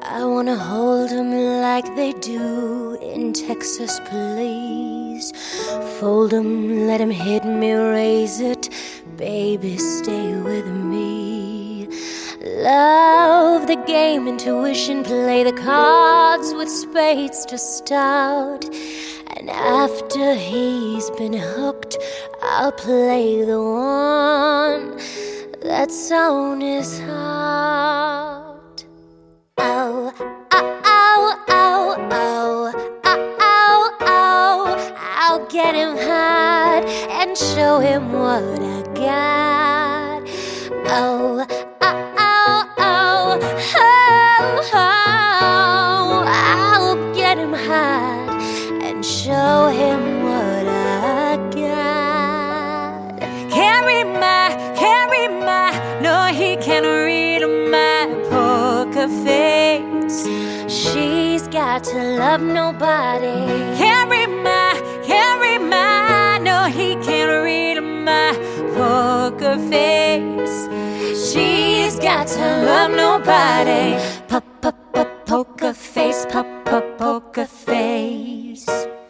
I wanna hold him like they do in Texas, please. Fold him, let him hit me, raise it. Baby, stay with me. Love the game, intuition, play the cards with spades to start. And after he's been hooked, I'll play the one that's on his heart. Oh, oh, oh, oh, oh, oh, oh, oh. I'll get him hard and show him what I got. Oh, oh, oh, oh, oh, oh. I'll get him hard and show him what I got. Can't read my, no, he can't read my poker face. She's got to love nobody. Can't read my, no, he can't read my poker face. She's got to love nobody. Poker face, poker face.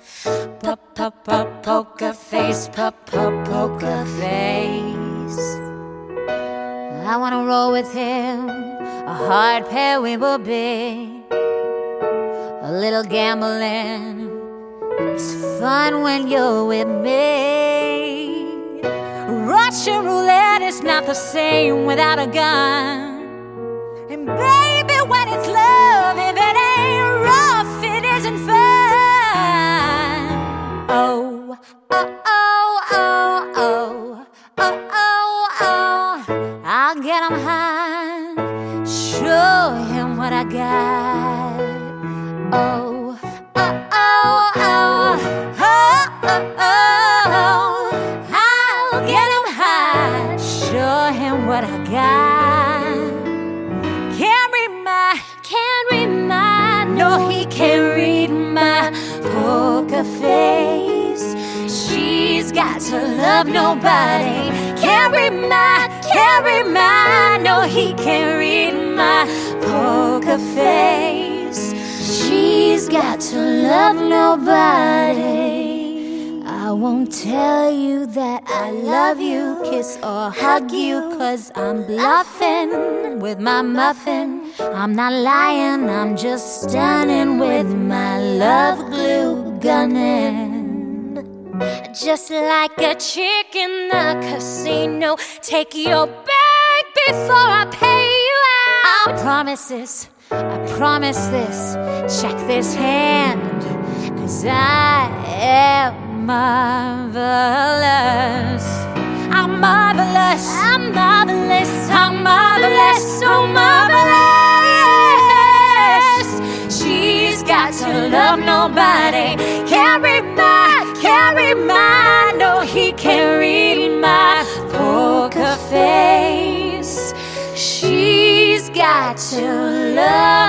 Poker face, poker face. I wanna roll with him, a hard pair we will be. A little gambling, it's fun when you're with me. Russian roulette is not the same without a gun. And baby, when it's love, if it ain't rough, it isn't fun. Oh, oh, oh, oh, oh, oh, oh, oh. I'll get him high, show him what I got. Oh, oh, oh, oh, oh, oh, oh. I'll get him high, show him what I got. Can't read my, no, he can't read my poker face. She's got to love nobody. Can't read my, no, he can't read my poker face. She's got to love nobody. I won't tell you that I love you, kiss or hug you, 'cause I'm bluffing with my muffin. I'm not lying, I'm just stunning with my love glue gunning. Just like a chick in the casino, take your bag before I pay you out. I promise this, check this hand, 'cause I am marvelous. I'm marvelous, I'm marvelous, I'm marvelous, so marvelous. She's got to love nobody. Can't read my, no, he can't read my poker face. She's got to love